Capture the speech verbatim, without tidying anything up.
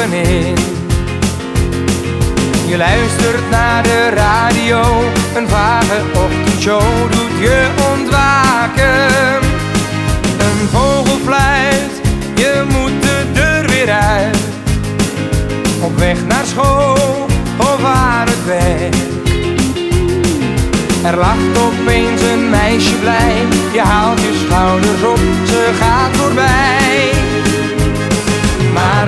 ogen in. Je luistert naar de radio, een vage ochtendshow doet je ontwaken. Een vogel fluit, je moet de deur weer uit. Op weg naar school of aan het werk. Er lacht opeens een meisje blij, je haalt je schouders op, ze gaat voorbij. Maar